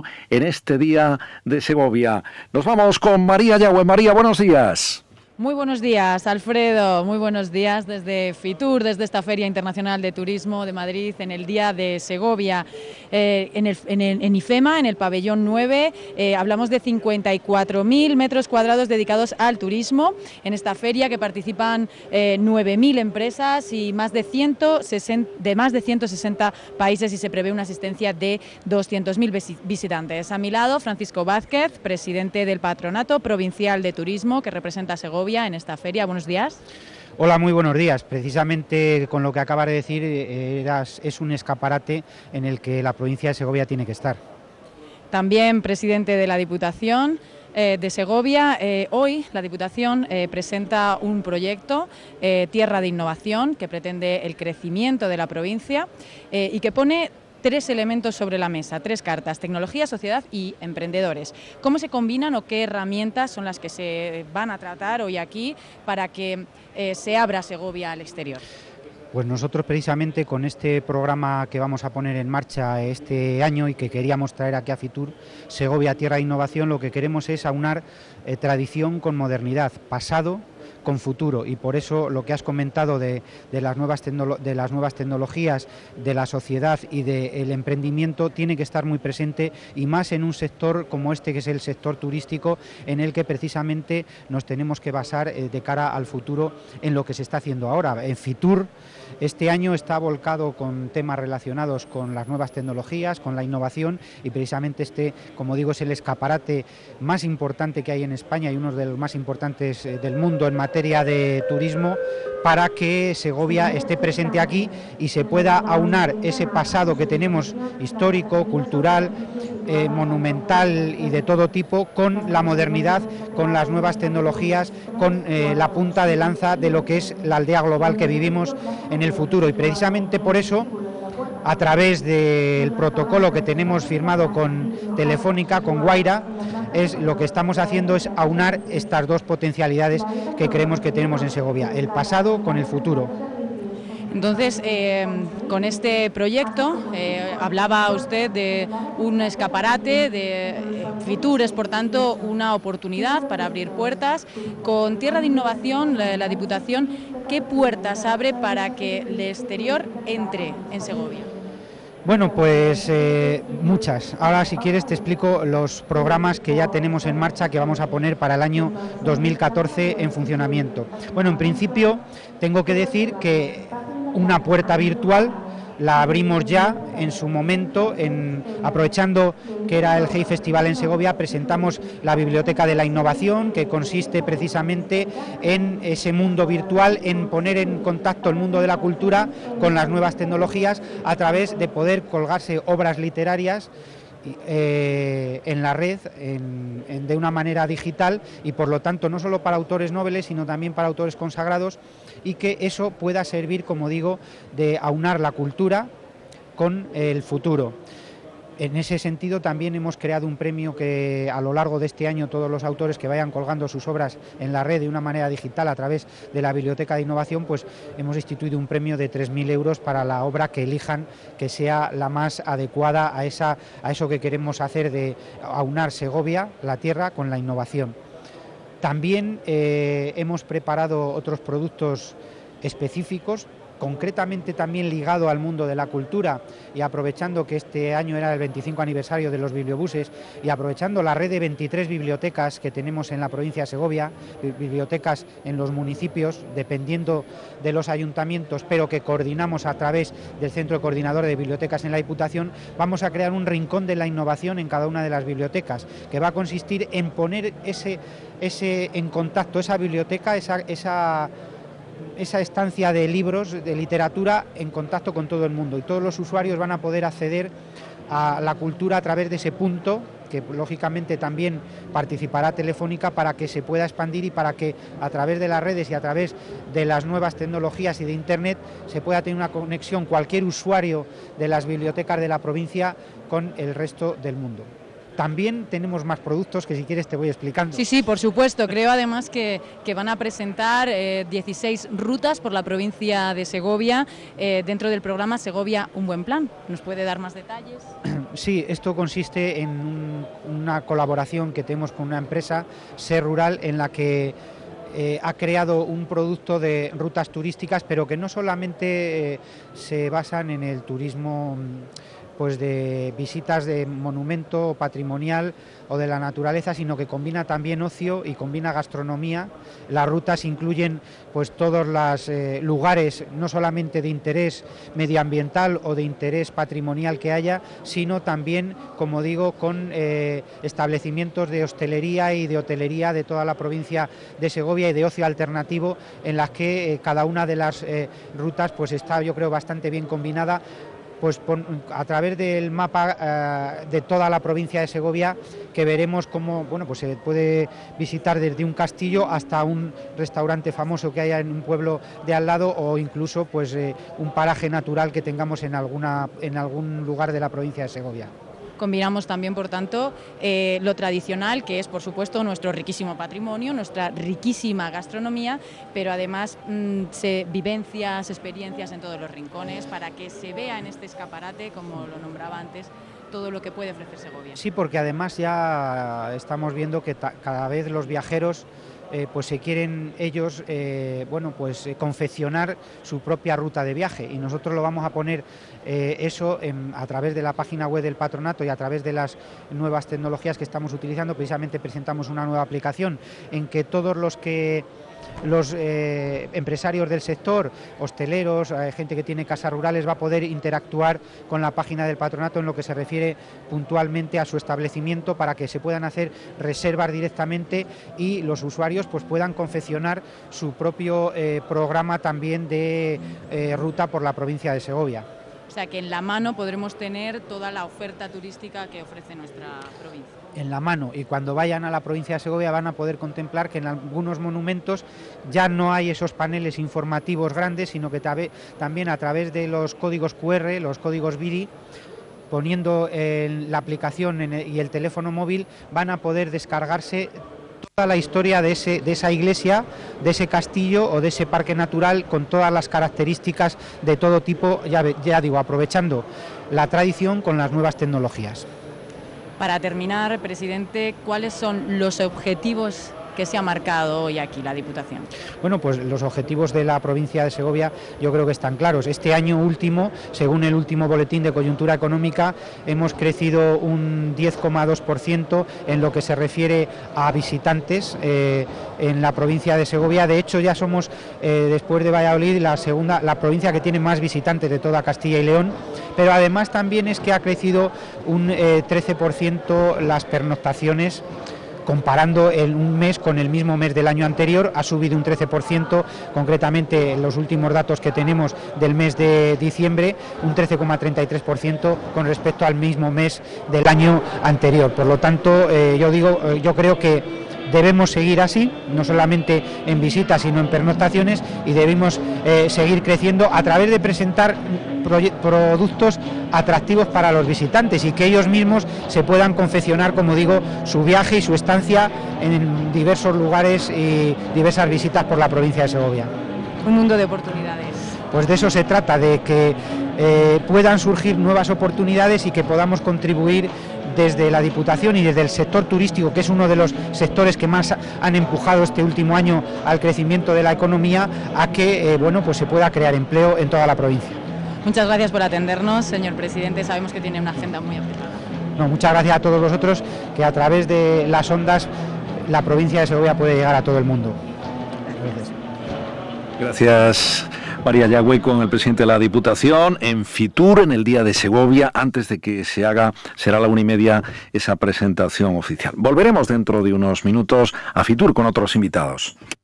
turismo en este Día de Segovia. Nos vamos con María Yagüe. María, buenos días. Muy buenos días, Alfredo. Muy buenos días desde Fitur, desde esta Feria Internacional de Turismo de Madrid, en el Día de Segovia. En IFEMA, en el pabellón 9, hablamos de 54.000 metros cuadrados dedicados al turismo. En esta feria que participan 9.000 empresas y más de 160 países, y se prevé una asistencia de 200.000 visitantes. A mi lado, Francisco Vázquez, presidente del Patronato Provincial de Turismo, que representa a Segovia en esta feria. Buenos días. Hola, muy buenos días. Precisamente con lo que acabas de decir, es un escaparate en el que la provincia de Segovia tiene que estar. También presidente de la Diputación de Segovia. Hoy la Diputación presenta un proyecto, Tierra de Innovación, que pretende el crecimiento de la provincia y que pone 3 elementos sobre la mesa, 3 cartas: tecnología, sociedad y emprendedores. ¿Cómo se combinan o qué herramientas son las que se van a tratar hoy aquí para que se abra Segovia al exterior? Pues nosotros, precisamente con este programa que vamos a poner en marcha este año y que queríamos traer aquí a Fitur, Segovia Tierra de Innovación, lo que queremos es aunar tradición con modernidad, pasado con futuro, y por eso lo que has comentado de las nuevas tecnologías, de la sociedad y del emprendimiento tiene que estar muy presente, y más en un sector como este, que es el sector turístico, en el que precisamente nos tenemos que basar de cara al futuro en lo que se está haciendo ahora. En Fitur este año está volcado con temas relacionados con las nuevas tecnologías, con la innovación, y precisamente este, como digo, es el escaparate más importante que hay en España y uno de los más importantes del mundo en materia de turismo, para que Segovia esté presente aquí y se pueda aunar ese pasado que tenemos, histórico, cultural, monumental y de todo tipo, con la modernidad, con las nuevas tecnologías, con la punta de lanza de lo que es la aldea global que vivimos en el futuro. Y precisamente por eso, a través del protocolo que tenemos firmado con Telefónica, con Guaira, lo que estamos haciendo es aunar estas 2 potencialidades que creemos que tenemos en Segovia: el pasado con el futuro. Entonces, con este proyecto, hablaba usted de un escaparate, de Fitur es, por tanto, una oportunidad para abrir puertas. Con Tierra de Innovación, la Diputación, ¿qué puertas abre para que el exterior entre en Segovia? Bueno, pues muchas. Ahora, si quieres, te explico los programas que ya tenemos en marcha, que vamos a poner para el año 2014 en funcionamiento. Bueno, en principio tengo que decir que una puerta virtual la abrimos ya en su momento, aprovechando que era el Hey Festival en Segovia. Presentamos la Biblioteca de la Innovación, que consiste precisamente en ese mundo virtual, en poner en contacto el mundo de la cultura con las nuevas tecnologías, a través de poder colgarse obras literarias en la red de una manera digital, y por lo tanto no solo para autores noveles, sino también para autores consagrados, y que eso pueda servir, como digo, de aunar la cultura con el futuro. En ese sentido, también hemos creado un premio que, a lo largo de este año, todos los autores que vayan colgando sus obras en la red de una manera digital a través de la Biblioteca de Innovación, pues hemos instituido un premio de 3.000 euros para la obra que elijan, que sea la más adecuada a eso que queremos hacer, de aunar Segovia, la tierra, con la innovación. También hemos preparado otros productos específicos, concretamente también ligado al mundo de la cultura, y aprovechando que este año era el 25 aniversario de los bibliobuses, y aprovechando la red de 23 bibliotecas que tenemos en la provincia de Segovia, bibliotecas en los municipios, dependiendo de los ayuntamientos, pero que coordinamos a través del Centro Coordinador de Bibliotecas en la Diputación. Vamos a crear un rincón de la innovación en cada una de las bibliotecas, que va a consistir en poner en contacto esa biblioteca, esa estancia de libros, de literatura, en contacto con todo el mundo, y todos los usuarios van a poder acceder a la cultura a través de ese punto, que lógicamente también participará Telefónica, para que se pueda expandir y para que a través de las redes y a través de las nuevas tecnologías y de Internet se pueda tener una conexión cualquier usuario de las bibliotecas de la provincia con el resto del mundo. También tenemos más productos que, si quieres, te voy explicando. Sí, por supuesto. Creo además que van a presentar 16 rutas por la provincia de Segovia dentro del programa Segovia Un Buen Plan. ¿Nos puede dar más detalles? Sí, esto consiste en una colaboración que tenemos con una empresa, Ser Rural, en la que ha creado un producto de rutas turísticas, pero que no solamente se basan en el turismo pues de visitas de monumento patrimonial o de la naturaleza, sino que combina también ocio y combina gastronomía. Las rutas incluyen pues todos los lugares, no solamente de interés medioambiental o de interés patrimonial que haya, sino también, como digo, con establecimientos de hostelería y de hotelería de toda la provincia de Segovia y de ocio alternativo, en las que cada una de las rutas pues está, yo creo, bastante bien combinada. Pues a través del mapa de toda la provincia de Segovia, que veremos cómo pues se puede visitar desde un castillo hasta un restaurante famoso que haya en un pueblo de al lado, o incluso pues un paraje natural que tengamos en algún lugar de la provincia de Segovia. Combinamos también, por tanto, lo tradicional, que es, por supuesto, nuestro riquísimo patrimonio, nuestra riquísima gastronomía, pero además vivencias, experiencias en todos los rincones, para que se vea en este escaparate, como lo nombraba antes, todo lo que puede ofrecer Segovia. Sí, porque además ya estamos viendo que cada vez los viajeros pues se quieren ellos confeccionar su propia ruta de viaje, y nosotros lo vamos a poner a través de la página web del patronato y a través de las nuevas tecnologías que estamos utilizando. Precisamente presentamos una nueva aplicación en que todos los empresarios del sector, hosteleros, gente que tiene casas rurales, va a poder interactuar con la página del patronato en lo que se refiere puntualmente a su establecimiento, para que se puedan hacer reservas directamente y los usuarios pues puedan confeccionar su propio programa también de ruta por la provincia de Segovia. O sea que en la mano podremos tener toda la oferta turística que ofrece nuestra provincia. En la mano, y cuando vayan a la provincia de Segovia van a poder contemplar que en algunos monumentos ya no hay esos paneles informativos grandes, sino que también a través de los códigos QR, los códigos BIRI, poniendo la aplicación y el teléfono móvil, van a poder descargarse toda la historia de esa iglesia, de ese castillo o de ese parque natural, con todas las características de todo tipo, ya digo, aprovechando la tradición con las nuevas tecnologías. Para terminar, presidente, ¿cuáles son los objetivos que se ha marcado hoy aquí la Diputación? Bueno, pues los objetivos de la provincia de Segovia yo creo que están claros. Este año último, según el último boletín de coyuntura económica, hemos crecido un 10,2% en lo que se refiere a visitantes en la provincia de Segovia. De hecho, ya somos, después de Valladolid, la provincia que tiene más visitantes de toda Castilla y León. Pero además también es que ha crecido un 13% las pernoctaciones. Comparando un mes con el mismo mes del año anterior, ha subido un 13%, concretamente los últimos datos que tenemos del mes de diciembre, un 13,33% con respecto al mismo mes del año anterior. Por lo tanto, yo creo que debemos seguir así, no solamente en visitas, sino en pernoctaciones, y debemos seguir creciendo a través de presentar productos atractivos para los visitantes y que ellos mismos se puedan confeccionar, como digo, su viaje y su estancia en diversos lugares y diversas visitas por la provincia de Segovia. Un mundo de oportunidades. Pues de eso se trata, de que puedan surgir nuevas oportunidades y que podamos contribuir desde la Diputación y desde el sector turístico, que es uno de los sectores que más han empujado este último año al crecimiento de la economía, a que pues se pueda crear empleo en toda la provincia. Muchas gracias por atendernos, señor presidente. Sabemos que tiene una agenda muy apretada. Muchas gracias a todos vosotros, que a través de las ondas la provincia de Segovia puede llegar a todo el mundo. Gracias, María Yagüe, con el presidente de la Diputación en Fitur, en el Día de Segovia. Antes de que se haga, será a la 1:30 esa presentación oficial. Volveremos dentro de unos minutos a Fitur con otros invitados.